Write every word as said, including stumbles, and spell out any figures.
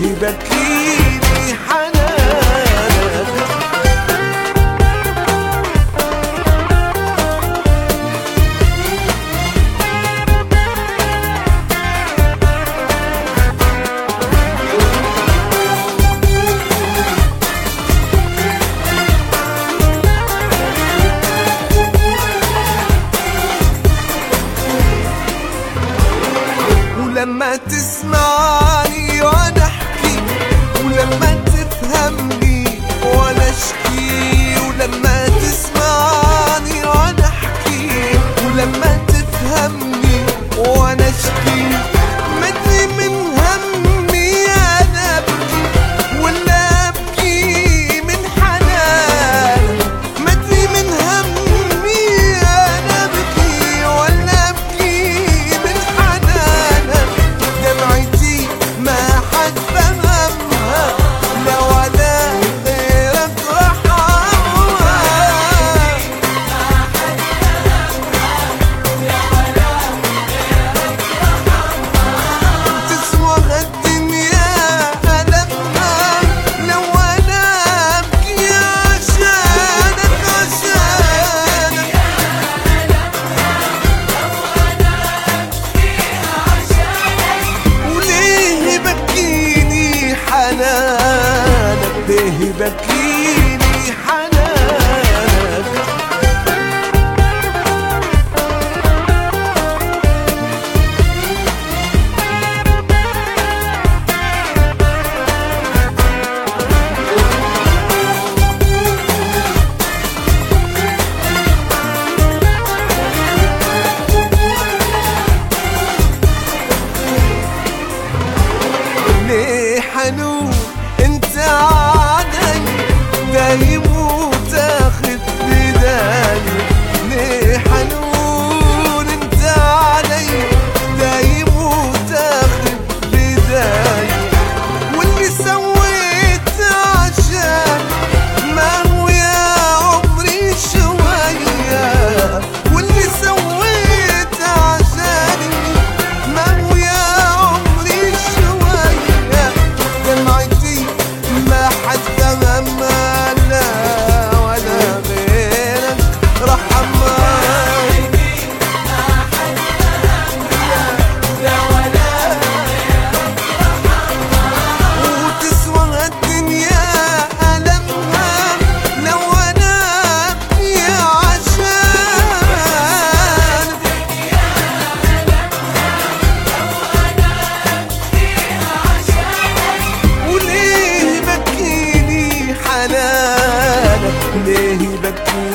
بكيني حنانك. ولما تسمعني وانا احكي، ولما تفهمني وانا اشكي، ولما تسمعني وانا احكي، ولما تفهمني وانا اشكي، مدري من همي انا ابكي ولا ابكي من حنان، مدري من همي انا ابكي ولا ابكي من حنان. دمعتي ما حد فهمها لا ولا غيرك رحمها، تسوى الدنيا ألمها لو أنا أبكي عشانك عشانك. وليه بكيني حنانك، ليه بكيني حنانك. ليه حنون انت علي دايم وتاخد بدالي، ليه حنون انت علي دايم وتاخد بدالي، واللي سويت عشان ما هو يا عمري شوية، واللي سويت عشاني ما هو يا عمري شوية. دمعتي ما حد فهمها لا ولا غيرك رحمها، وتسوى الدنيا ألمها لو أنا أبكي عشان. وليه بكيني حنانك، ليه بكيني